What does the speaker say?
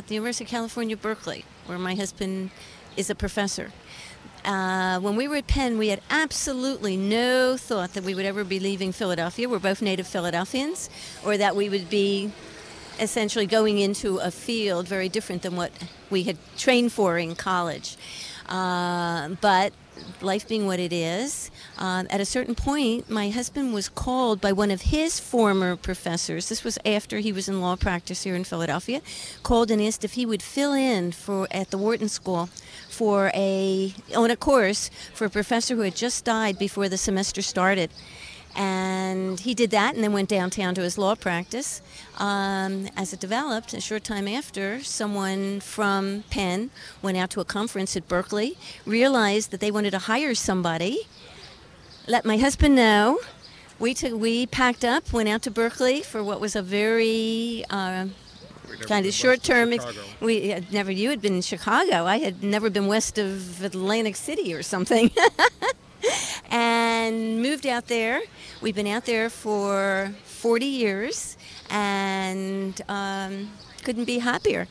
at the University of California, Berkeley, where my husband is a professor. When we were at Penn, we had absolutely no thought that we would ever be leaving Philadelphia. We're both native Philadelphians, or that we would be essentially going into a field very different than what we had trained for in college. But life being what it is, at a certain point, my husband was called by one of his former professors. This was after he was in law practice here in Philadelphia. Called and asked if he would fill in at the Wharton School on a course for a professor who had just died before the semester started. And he did that and then went downtown to his law practice. As it developed, a short time after, someone from Penn went out to a conference at Berkeley, realized that they wanted to hire somebody, let my husband know. We packed up, went out to Berkeley for what was a very kind of short-term. You had been in Chicago. I had never been west of Atlantic City or something. And moved out there. We've been out there for 40 years and couldn't be happier.